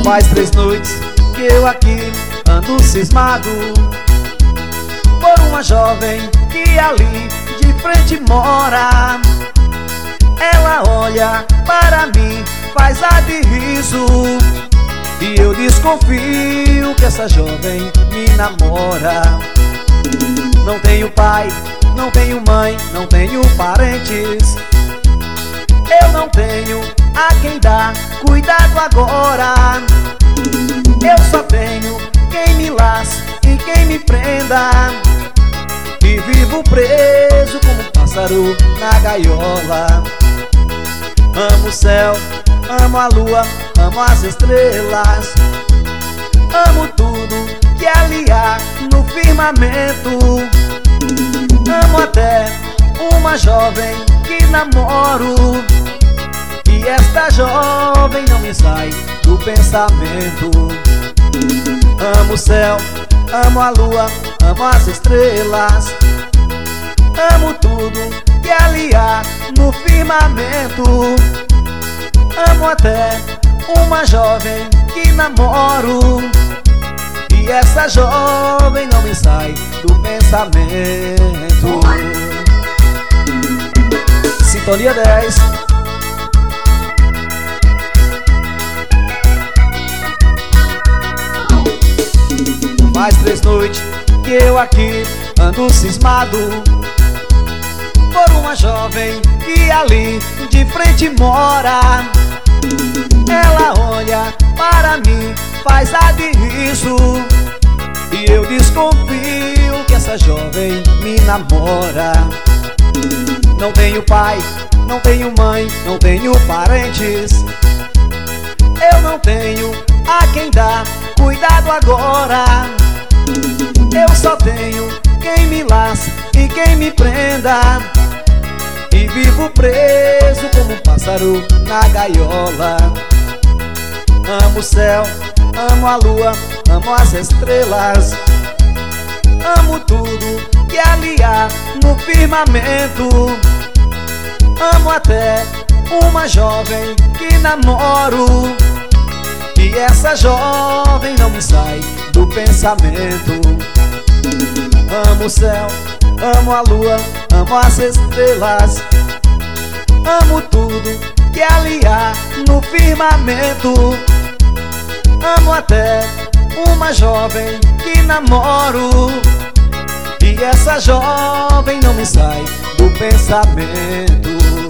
Faz 3 noites que eu aqui ando cismado por uma jovem que ali de frente mora. Ela olha para mim, faz a de riso, e eu desconfio que essa jovem me namora. Não tenho pai, não tenho mãe, não tenho parentes. Eu não tenho a quem dar cuidado agora. Eu só tenho quem me lace e quem me prenda, e vivo preso como um pássaro na gaiola. Amo o céu, amo a lua, amo as estrelas, amo tudo que ali há no firmamento. Amo até uma jovem que namoro, e esta jovem não me sai do pensamento. Amo o céu, amo a lua, amo as estrelas, amo tudo que ali há no firmamento. Amo até uma jovem que namoro, e essa jovem não me sai do pensamento. Sintonia 10. Faz 3 noites que eu aqui ando cismado por uma jovem que ali de frente mora. Ela olha para mim, faz a de riso, e eu desconfio que essa jovem me namora. Não tenho pai, não tenho mãe, não tenho parentes. Eu não tenho a quem dar cuidado agora. Eu só tenho quem me lace e quem me prenda, e vivo preso como um pássaro na gaiola. Amo o céu, amo a lua, amo as estrelas, amo tudo que ali há no firmamento. Amo até uma jovem que namoro, e essa jovem não me sai do pensamento. Amo o céu, amo a lua, amo as estrelas, amo tudo que ali há no firmamento. Amo até uma jovem que namoro, e essa jovem não me sai do pensamento.